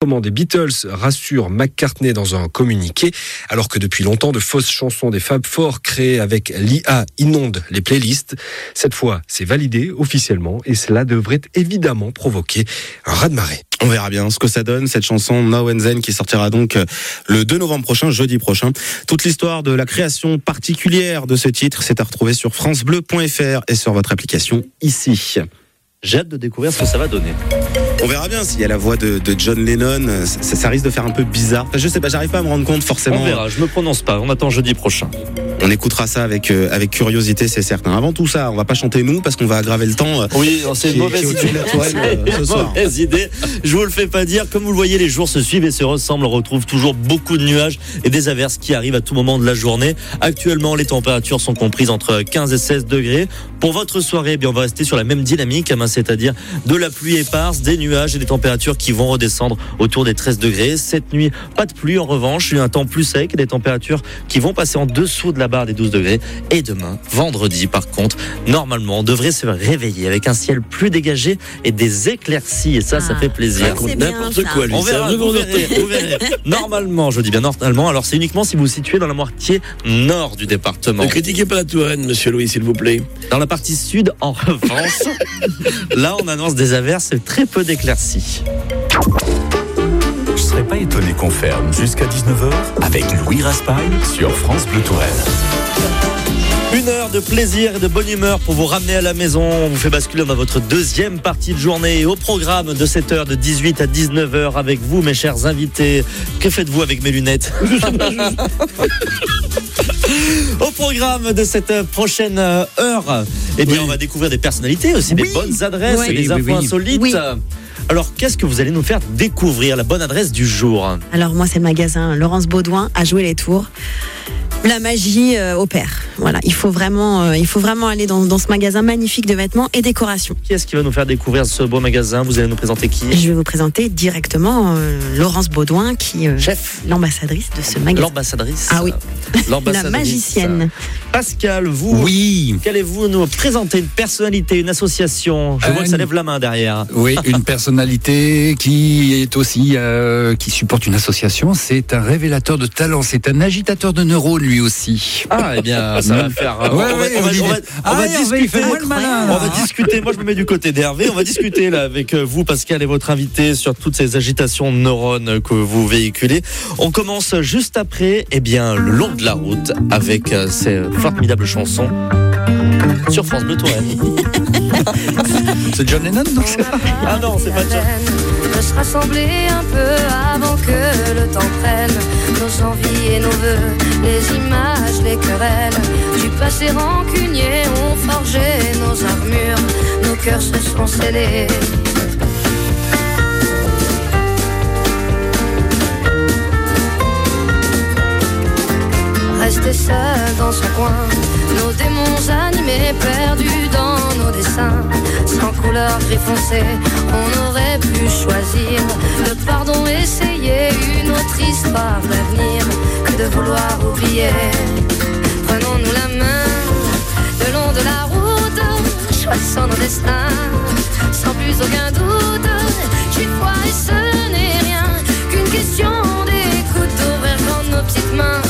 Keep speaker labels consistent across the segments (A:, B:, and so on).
A: Des Beatles, rassure McCartney dans un communiqué, alors que depuis longtemps, de fausses chansons des Fab Four créées avec l'IA inondent les playlists. Cette fois, c'est validé officiellement et cela devrait évidemment provoquer un raz-de-marée.
B: On verra bien ce que ça donne, cette chanson Now and Then qui sortira donc le 2 novembre prochain, jeudi prochain. Toute l'histoire de la création particulière de ce titre, c'est à retrouver sur francebleu.fr et sur votre application ici.
C: J'ai hâte de découvrir ce que ça va donner.
B: On verra bien s'il y a la voix de John Lennon, ça risque de faire un peu bizarre. Enfin, je sais pas, j'arrive pas à me rendre compte forcément.
C: On verra, je me prononce pas, on attend jeudi prochain.
B: On écoutera ça avec curiosité, c'est certain. Avant tout ça, on va pas chanter nous parce qu'on va aggraver le temps.
C: Oui, c'est une mauvaise idée. Je vous le fais pas dire. Comme vous le voyez, les jours se suivent et se ressemblent. On retrouve toujours beaucoup de nuages et des averses qui arrivent à tout moment de la journée. Actuellement, les températures sont comprises entre 15 et 16 degrés. Pour votre soirée, on va rester sur la même dynamique, c'est-à-dire de la pluie éparse, des nuages et des températures qui vont redescendre autour des 13 degrés. Cette nuit, pas de pluie en revanche, un temps plus sec et des températures qui vont passer en dessous de la barre des 12 degrés. Et demain, vendredi, par contre, normalement, on devrait se réveiller avec un ciel plus dégagé et des éclaircies. Et ça fait plaisir.
D: C'est
C: n'importe quoi, lui. On verra, vous verrez. Normalement, je dis bien normalement. Alors, c'est uniquement si vous vous situez dans la moitié nord du département.
E: Ne critiquez pas la Touraine, monsieur Louis, s'il vous plaît.
C: Dans la partie sud, en revanche, là, on annonce des averses et très peu d'éclaircies.
F: Je serais pas étonné qu'on ferme jusqu'à 19h avec Louis Raspail sur France Bleu Touraine.
C: Une heure de plaisir et de bonne humeur pour vous ramener à la maison. On vous fait basculer dans votre deuxième partie de journée. Au programme de cette heure de 18 à 19h avec vous, mes chers invités. Que faites-vous avec mes lunettes? Au programme de cette prochaine heure, on va découvrir des personnalités aussi, des bonnes adresses et des infos insolites. Oui. Alors, qu'est-ce que vous allez nous faire découvrir, la bonne adresse du jour?
D: Alors, moi, c'est le magasin Laurence Baudouin à Jouer-les-Tours. La magie opère. Voilà, il faut vraiment aller dans ce magasin magnifique de vêtements et décorations.
C: Qui est-ce qui va nous faire découvrir ce beau magasin? Vous allez nous présenter qui?
D: Je vais vous présenter directement Laurence Baudouin, qui chef, l'ambassadrice de ce magasin.
C: L'ambassadrice?
D: Ah oui.
C: L'ambassadrice.
D: La magicienne.
C: Pascal, vous, qu'allez-vous nous présenter? Une personnalité, une association? Je vois que ça lève la main derrière.
G: Oui, une personnalité qui est aussi qui supporte une association. C'est un révélateur de talent. C'est un agitateur de neurones lui aussi.
C: Ah, eh bien, ça va faire. On va discuter. Moi, je me mets du côté d'Hervé. On va discuter là avec vous, Pascal, et votre invité sur toutes ces agitations de neurones que vous véhiculez. On commence juste après, le long de la route avec ces formidables chansons sur France Bleu Touraine.
G: C'est John Lennon, donc c'est ça?
C: Ah non, c'est pas John.
H: De se rassembler un peu avant que le temps prenne nos envies et nos vœux, les images, les querelles du passé rancunier ont forgé nos armures, nos cœurs se sont scellés. Rester seul dans son coin, nos démons animés, perdus dans nos dessins. Sans couleur gris foncé, on aurait pu choisir le pardon, essayer une autre histoire d'avenir que de vouloir oublier. Prenons-nous la main le long de la route, choisissons nos destins sans plus aucun doute. J'y crois et ce n'est rien qu'une question d'écoute, d'ouvrir grand nos petites mains.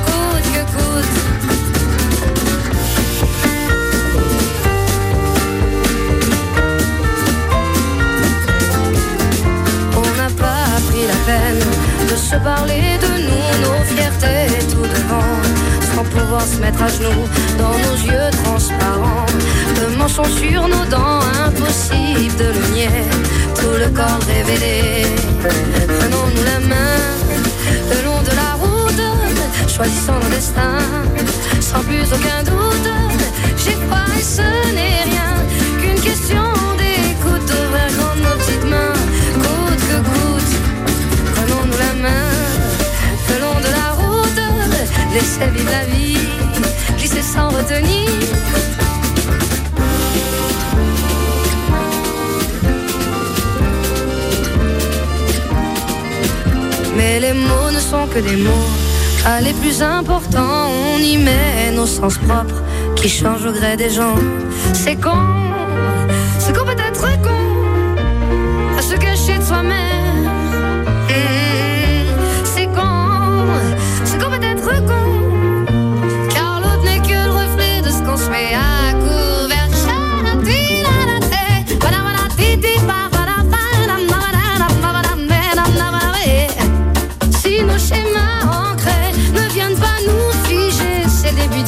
H: On n'a pas pris la peine de se parler de nous, nos fiertés tout devant, sans pouvoir se mettre à genoux dans nos yeux transparents. Le mensonge sur nos dents, impossible de le nier, tout le corps révélé. Prenons-nous la main le long de la route, choisissons nos destins sans plus aucun doute. J'y crois et ce n'est rien qu'une question d'écoute, d'ouvrir grand nos petites mains, coûte que coûte. Prenons-nous la main le long de la route, laissez vivre la vie, glisser sans retenir. Mais les mots ne sont que des mots, pas les plus importants. On y met nos sens propres qui changent au gré des gens. C'est con peut-être con à se cacher de soi-même.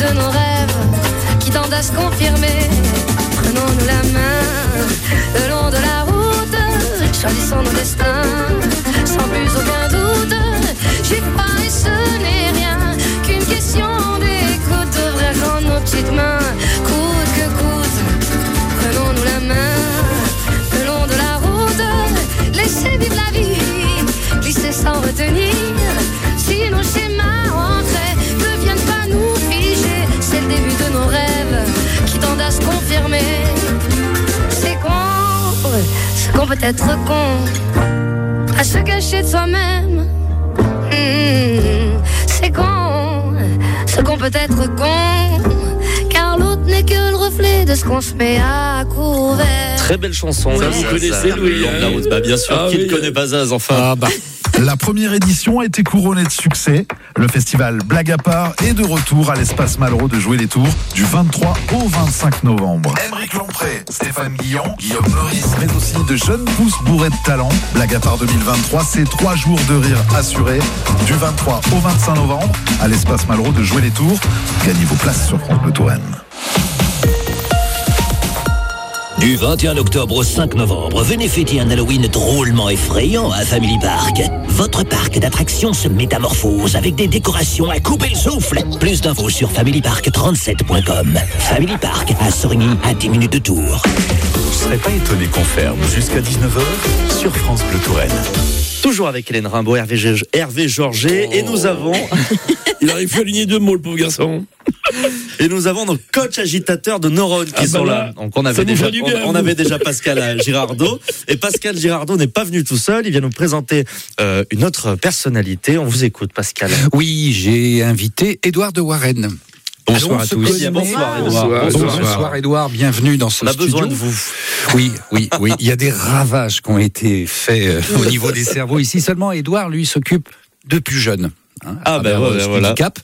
H: de nos rêves qui tendent à se confirmer. Prenons-nous la main le long de la route, choisissons nos destins sans plus aucun doute. J'ai pas et ce n'est rien qu'une question d'écoute, d'ouvrir grand nos petites mains, coûte que coûte. Prenons-nous la main le long de la route, laissez vivre la vie, glisser sans retenir. Si nos schémas ancrés ne viennent pas nous figer, c'est le début de nos rêves qui tendent à se confirmer. C'est qu'on peut être con, à se cacher de soi-même. C'est con, ce qu'on peut être con, car l'autre n'est que le reflet de ce qu'on se met à couvert.
C: Très belle chanson.
E: Ça, vous connaissez, Louis,
C: La route, bah, bien sûr. Qui ne connaît pas Zaz, enfin.
I: La première édition a été couronnée de succès. Le festival Blague à part est de retour à l'espace Malraux de Jouer-les-Tours du 23 au 25 novembre. Émeric Lompré, Stéphane Guillon, Guillaume Meurice, mais aussi de jeunes pousses bourrées de talent. Blague à part 2023, c'est 3 jours de rire assurés. Du 23 au 25 novembre à l'espace Malraux de Jouer-les-Tours. Gagnez vos places sur France Bleu Touraine.
J: Du 21 octobre au 5 novembre, venez fêter un Halloween drôlement effrayant à Family Park. Votre parc d'attractions se métamorphose avec des décorations à couper le souffle. Plus d'infos sur familypark37.com. Family Park à Sorigny, à 10 minutes de Tours.
F: Je serais pas étonné qu'on ferme jusqu'à 19h sur France Bleu Touraine.
C: Toujours avec Hélène Rimbaud, Hervé Georget, et nous avons...
E: Il arrive plus à aligner 2 mots, le pauvre garçon.
C: Et nous avons nos coachs agitateurs de neurones qui sont là. Donc on avait déjà Pascal Girardot. Et Pascal Girardot n'est pas venu tout seul. Il vient nous présenter une autre personnalité. On vous écoute, Pascal.
G: Oui, j'ai invité Édouard de Warren.
C: Bonsoir à tous.
G: Bonsoir Édouard. Bonsoir Édouard, bienvenue dans ce studio.
C: On a besoin de vous.
G: Oui. Il y a des ravages qui ont été faits au niveau des cerveaux ici. Seulement Édouard, lui, s'occupe de plus jeunes. Handicap.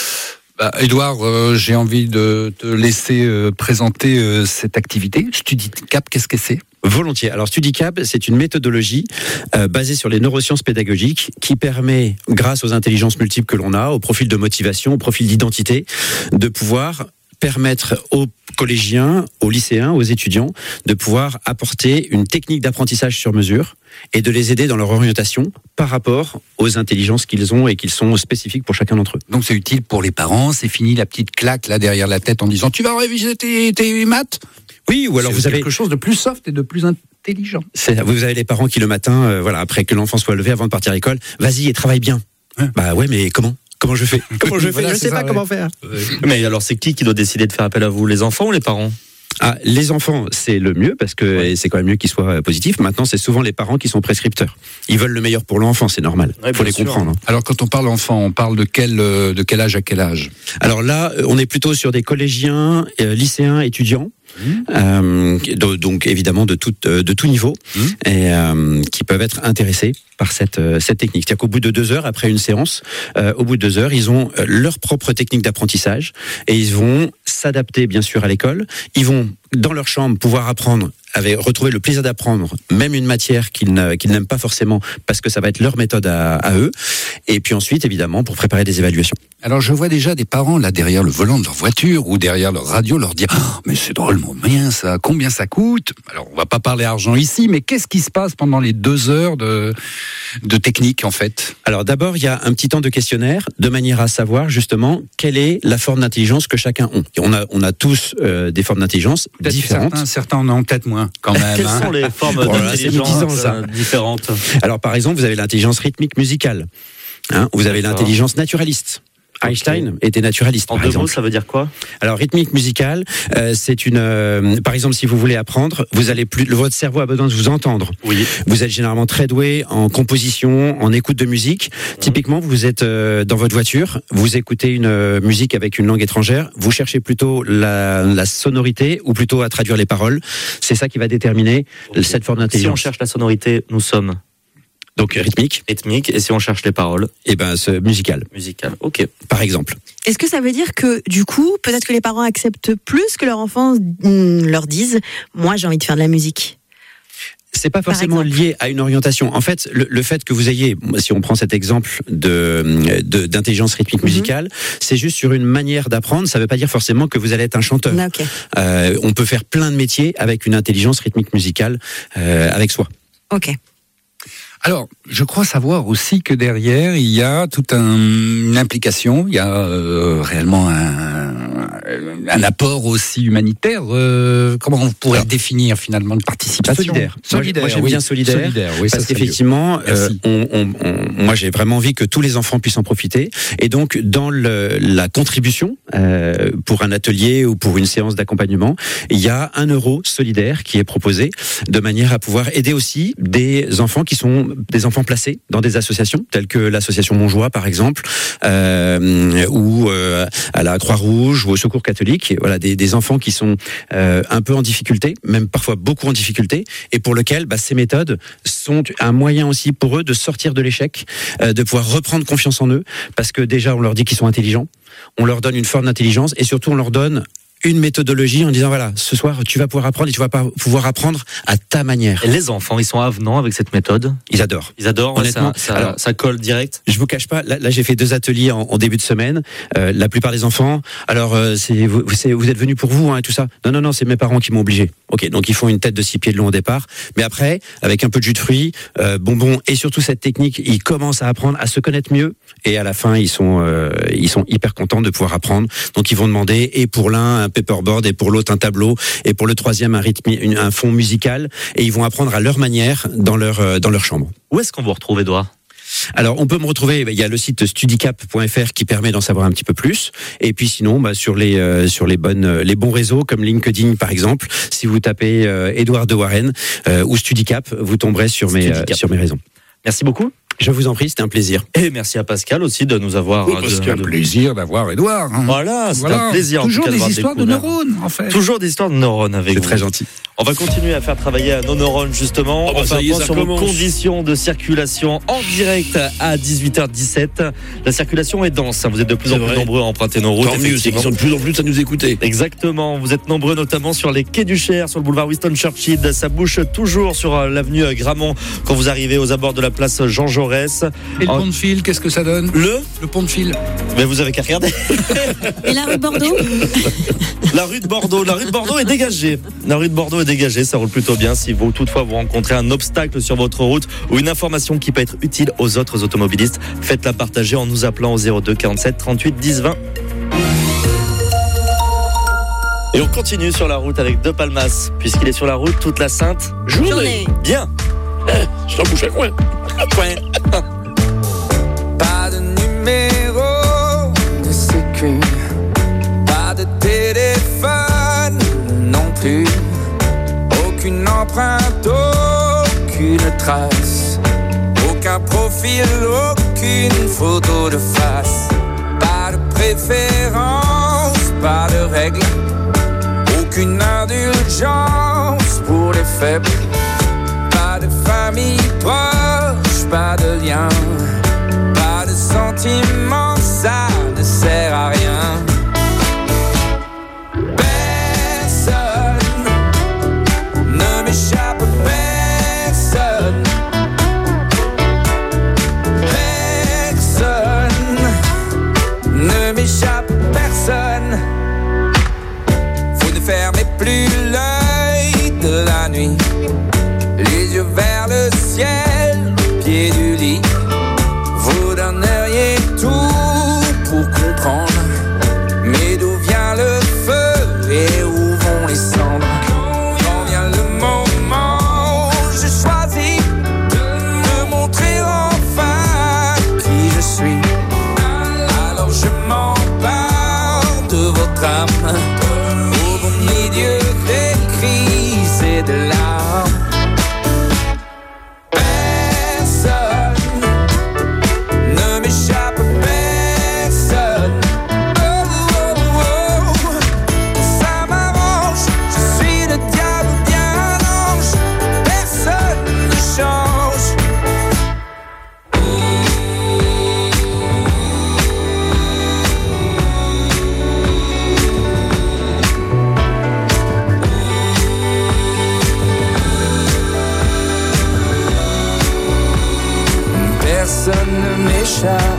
G: Édouard, j'ai envie de te laisser présenter cette activité. StudiCap, qu'est-ce que c'est ?
K: Volontiers. Alors StudiCap, c'est une méthodologie basée sur les neurosciences pédagogiques qui permet, grâce aux intelligences multiples que l'on a, au profil de motivation, au profil d'identité, de pouvoir permettre aux collégiens, aux lycéens, aux étudiants de pouvoir apporter une technique d'apprentissage sur mesure et de les aider dans leur orientation par rapport aux intelligences qu'ils ont et qui sont spécifiques pour chacun d'entre eux.
G: Donc c'est utile pour les parents, c'est fini la petite claque là derrière la tête en disant tu vas réviser tes maths.
K: Oui, ou alors vous avez
G: quelque chose de plus soft et de plus intelligent.
K: Vous avez les parents qui le matin, après que l'enfant soit levé avant de partir à l'école, vas-y et travaille bien. Bah ouais, mais comment je fais
G: Voilà,
K: je sais pas comment faire.
C: Mais alors c'est qui doit décider de faire appel à vous, les enfants ou les parents ?
K: Les enfants, c'est le mieux parce que c'est quand même mieux qu'ils soient positifs. Maintenant, c'est souvent les parents qui sont prescripteurs. Ils veulent le meilleur pour l'enfant, c'est normal. Faut les comprendre.
G: Alors, quand on parle enfant, on parle de quel âge à quel âge ?
K: Alors là, on est plutôt sur des collégiens, lycéens, étudiants. Donc évidemment de tout niveau et qui peuvent être intéressés par cette technique. C'est-à-dire qu'au bout de 2 heures après une séance, ils ont leur propre technique d'apprentissage et ils vont s'adapter bien sûr à l'école. Ils vont dans leur chambre pouvoir apprendre, retrouver le plaisir d'apprendre, même une matière qu'ils n'aiment pas forcément parce que ça va être leur méthode à eux. Et puis ensuite évidemment pour préparer des évaluations.
G: Alors je vois déjà des parents là derrière le volant de leur voiture ou derrière leur radio leur dire mais c'est drôlement bien ça, combien ça coûte ? Alors on va pas parler argent ici, mais qu'est-ce qui se passe pendant les 2 heures de technique en fait ?
K: Alors d'abord il y a un petit temps de questionnaire de manière à savoir justement quelle est la forme d'intelligence que chacun a. On a tous des formes d'intelligence différentes.
G: Certains en ont peut-être moins quand même.
C: Quelles sont les formes d'intelligence différentes ?
K: Alors par exemple vous avez l'intelligence rythmique musicale. Vous avez l'intelligence naturaliste. Einstein était naturaliste.
C: En 2 mots, ça veut dire quoi ?
K: Alors, rythmique musicale, c'est par exemple, si vous voulez apprendre, votre cerveau a besoin de vous entendre.
C: Oui.
K: Vous êtes généralement très doué en composition, en écoute de musique. Typiquement, vous êtes dans votre voiture, vous écoutez une musique avec une langue étrangère, vous cherchez plutôt la sonorité ou plutôt à traduire les paroles. C'est ça qui va déterminer cette forme d'intelligence.
C: Si on cherche la sonorité, nous sommes
K: donc rythmique,
C: et si on cherche les paroles,
K: musical,
C: ok.
K: Par exemple.
D: Est-ce que ça veut dire que du coup, peut-être que les parents acceptent plus que leurs enfants leur disent, moi j'ai envie de faire de la musique ?
K: C'est pas forcément lié à une orientation. En fait, le fait que vous ayez, si on prend cet exemple d'intelligence rythmique musicale, c'est juste sur une manière d'apprendre. Ça veut pas dire forcément que vous allez être un chanteur.
D: Okay.
K: On peut faire plein de métiers avec une intelligence rythmique musicale avec soi.
D: Ok.
G: Alors, je crois savoir aussi que derrière, il y a toute une implication, il y a réellement un apport aussi humanitaire. Comment on pourrait définir finalement une participation
K: solidaire. Moi j'aime bien solidaire
G: oui,
K: parce qu'effectivement, moi j'ai vraiment envie que tous les enfants puissent en profiter. Et donc, dans la contribution pour un atelier ou pour une séance d'accompagnement, il y a 1 euro solidaire qui est proposé de manière à pouvoir aider aussi des enfants qui sont des enfants placés dans des associations telles que l'association Montjoie par exemple, ou à la Croix-Rouge ou au Secours catholique. Voilà, des enfants qui sont un peu en difficulté, même parfois beaucoup en difficulté, et pour lequel ces méthodes sont un moyen aussi pour eux de sortir de l'échec, de pouvoir reprendre confiance en eux, parce que déjà on leur dit qu'ils sont intelligents, on leur donne une forme d'intelligence, et surtout on leur donne une méthodologie en disant voilà, ce soir tu vas pouvoir apprendre et tu vas pouvoir apprendre à ta manière.
C: Et les enfants, ils sont avenants avec cette méthode?
K: Ils adorent.
C: Ils adorent, honnêtement. Ça colle direct.
K: Je vous cache pas, là j'ai fait 2 ateliers en début de semaine. La plupart des enfants, alors vous êtes venus pour vous et tout ça. Non, c'est mes parents qui m'ont obligé. Ok, donc ils font une tête de 6 pieds de long au départ, mais après, avec un peu de jus de fruits, bonbons et surtout cette technique, ils commencent à apprendre à se connaître mieux, et à la fin ils sont hyper contents de pouvoir apprendre. Donc ils vont demander, et pour l'un un paperboard, et pour l'autre un tableau, et pour le troisième un fond musical, et ils vont apprendre à leur manière dans leur chambre.
C: Où est-ce qu'on vous retrouve, Édouard?
K: Alors, on peut me retrouver, il y a le site studicap.fr qui permet d'en savoir un petit peu plus. Et puis sinon, sur les bons réseaux comme LinkedIn par exemple, si vous tapez Édouard de Warenne ou Studicap, vous tomberez sur mes réseaux.
C: Merci beaucoup.
K: Je vous en prie, c'était un plaisir.
C: Et merci à Pascal aussi de nous avoir...
G: C'est un plaisir d'avoir Édouard.
C: Voilà, c'est un plaisir.
G: Toujours des histoires de neurones, en fait.
C: Toujours des histoires de neurones avec vous.
K: C'est très gentil.
C: On va continuer à faire travailler nos neurones, justement. On va faire sur nos conditions de circulation en direct à 18h17. La circulation est dense. Vous êtes de plus en plus nombreux à emprunter nos routes.
E: Tant mieux, c'est qu'ils sont de plus en plus à nous écouter.
C: Exactement. Vous êtes nombreux, notamment sur les quais du Cher, sur le boulevard Winston Churchill. Ça bouge toujours sur l'avenue Gramont quand vous arrivez aux abords de la place Jean Jaurès.
G: Et le pont de fil, qu'est-ce que ça donne? Le pont de fil.
C: Mais vous avez qu'à regarder.
D: Et la rue de Bordeaux?
C: La rue de Bordeaux est dégagée. La rue de Bordeaux est dégagée, ça roule plutôt bien. Si vous, toutefois, vous rencontrez un obstacle sur votre route ou une information qui peut être utile aux autres automobilistes, faites-la partager en nous appelant au 02 47 38 10 20. Et on continue sur la route avec De Palmas, puisqu'il est sur la route toute la sainte journée. Bien.
E: Je t'en bouche à coin.
L: Pas de numéro de sécu, pas de téléphone non plus, aucune empreinte, aucune trace, aucun profil, aucune photo de face, pas de préférence, pas de règles, aucune indulgence pour les faibles. Pas de famille proche, pas de lien, pas de sentiments, ça ne sert à rien. Personne ne m'échappe, personne. Personne ne m'échappe, personne. Vous ne fermez plus l'œil de la nuit, les yeux vers le ciel, pied du lit, vous donneriez tout personne ne m'échappe.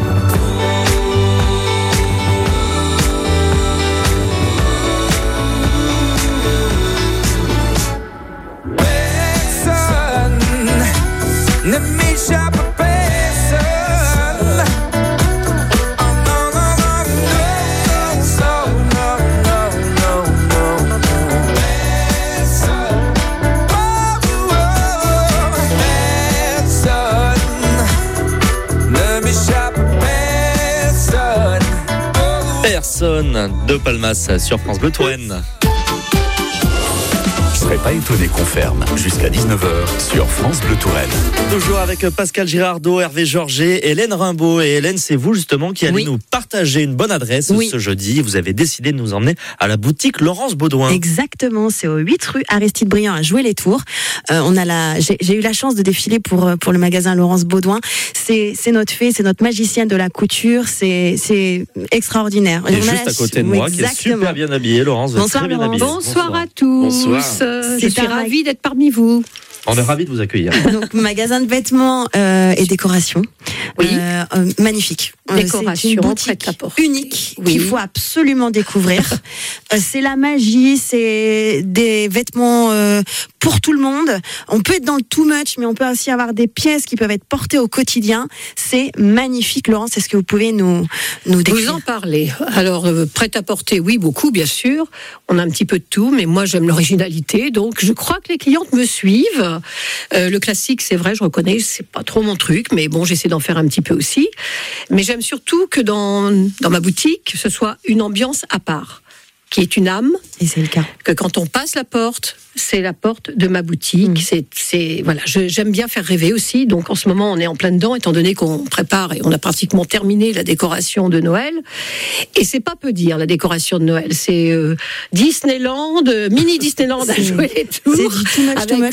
L: Ne m'échappe à personne. Oh non, non, non, non, non, non, non, non. Personne. Oh, oh, personne. Ne m'échappe à personne.
C: Personne de Palmas sur France Bleu Touraine.
F: Je serais pas étonné qu'on ferme jusqu'à 19h sur France Bleu Touraine.
C: Toujours avec Pascal Girardot, Hervé Georget, Hélène Rimbaud. Et Hélène, c'est vous justement qui allez nous partager une bonne adresse ce jeudi. Vous avez décidé de nous emmener à la boutique Laurence Baudouin.
D: Exactement, c'est au 8 rue Aristide Briand à Jouer-les-Tours. J'ai eu la chance de défiler pour le magasin Laurence Baudouin. C'est notre fée, c'est notre magicienne de la couture. C'est extraordinaire.
C: Et juste à côté de moi, qui est super bien habillée, Laurence.
D: Bonsoir
C: bien
D: Laurence.
M: Bonsoir à tous.
C: Bonsoir.
M: Je suis ravie d'être parmi vous.
C: On est ravis de vous accueillir.
D: Donc, magasin de vêtements et décoration.
M: Oui.
D: Magnifique.
M: Décoration,
D: c'est une boutique unique qu'il faut absolument découvrir. C'est la magie, c'est des vêtements pour tout le monde. On peut être dans le too much, mais on peut aussi avoir des pièces qui peuvent être portées au quotidien. C'est magnifique, Laurence. Est-ce que vous pouvez nous décrire?
M: Vous en parlez. Alors, prêt-à-porter, oui, beaucoup, bien sûr. On a un petit peu de tout, mais moi, j'aime l'originalité. Donc, je crois que les clientes me suivent. Le classique, c'est vrai, je reconnais, c'est pas trop mon truc, mais bon, j'essaie d'en faire un petit peu aussi. Mais j'aime surtout que dans ma boutique, ce soit une ambiance à part, qui est une âme.
D: Et c'est le cas.
M: Que quand on passe la porte, c'est la porte de ma boutique. Voilà, j'aime bien faire rêver aussi. Donc en ce moment, on est en plein dedans, étant donné qu'on prépare et on a pratiquement terminé la décoration de Noël. Et c'est pas peu dire, la décoration de Noël. C'est Disneyland, mini Disneyland à Jouer-les-Tours.
D: C'est du too much,
M: avec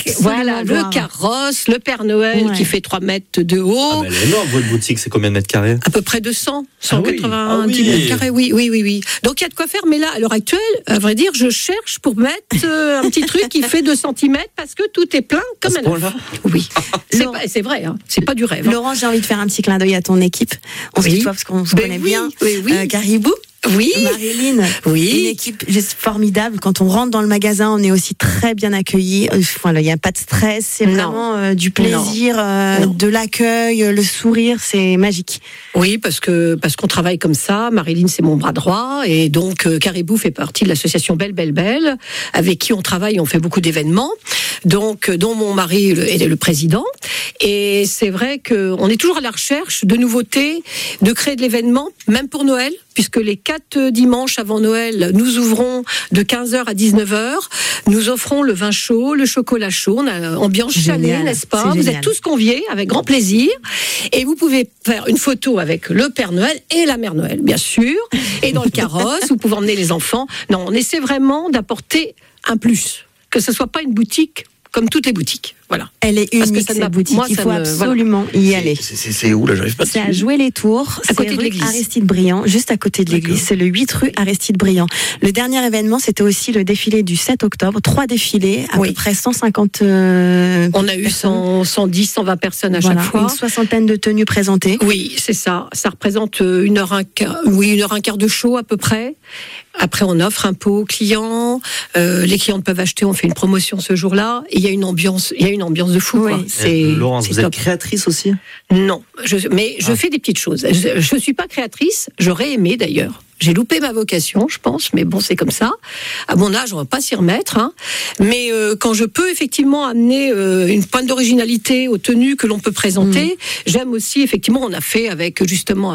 M: le carrosse, le Père Noël qui fait 3 mètres de haut.
C: Ah ben, elle est énorme, votre boutique, c'est combien de mètres carrés?
M: À peu près 200, 190 mètres carrés, oui. Donc il y a de quoi faire, mais là, à l'heure actuelle, à vrai dire, je cherche pour mettre un petit truc qui fait 2 cm parce que tout est plein comme un œuf. Oui, c'est vrai, hein. C'est pas du rêve.
D: Laurent, j'ai envie de faire un petit clin d'œil à ton équipe. On se tutoie parce qu'on se connaît bien. Caribou.
M: Oui.
D: Marilyn.
M: Oui.
D: Une équipe juste formidable. Quand on rentre dans le magasin, on est aussi très bien accueillis. Voilà, il n'y a pas de stress. C'est vraiment du plaisir, de l'accueil, le sourire. C'est magique.
M: Oui, parce qu'on travaille comme ça. Marilyn, c'est mon bras droit. Et donc, Caribou fait partie de l'association Belle, Belle, Belle, avec qui on travaille. On fait beaucoup d'événements. Donc, dont mon mari est le président. Et c'est vrai qu'on est toujours à la recherche de nouveautés, de créer de l'événement, même pour Noël, puisque les 4 dimanches avant Noël, nous ouvrons de 15h à 19h. Nous offrons le vin chaud, le chocolat chaud. On a ambiance chalet, n'est-ce pas? Vous êtes tous conviés avec grand plaisir. Et vous pouvez faire une photo avec le Père Noël et la Mère Noël, bien sûr. Et dans le carrosse, vous pouvez emmener les enfants. Non, on essaie vraiment d'apporter un plus. Que ce soit pas une boutique comme toutes les boutiques. Voilà.
D: Elle est unique, cette boutique. Il faut absolument y aller.
E: C'est où, là? J'arrive pas.
D: C'est à Jouer-les-Tours.
M: À côté de l'église.
D: Aristide Briand, juste à côté de l'église. C'est le 8 rue Aristide Briand. Le dernier événement, c'était aussi le défilé du 7 octobre. 3 défilés, à peu près 150
M: on a eu 110, 120 personnes à chaque fois.
D: Une 60aine de tenues présentées.
M: Oui, c'est ça. Ça représente 1h15 de show à peu près. Après, on offre un pot aux clients. Les clients peuvent acheter. On fait une promotion ce jour-là. Et il y a une ambiance de fou.
D: Oui.
C: Laurence, vous êtes créatrice aussi?
M: Non, mais je fais des petites choses. Je suis pas créatrice. J'aurais aimé d'ailleurs. J'ai loupé ma vocation, je pense, mais bon, c'est comme ça. À mon âge, on va pas s'y remettre. Hein. Mais quand je peux effectivement amener une pointe d'originalité aux tenues que l'on peut présenter, j'aime aussi, effectivement, on a fait avec justement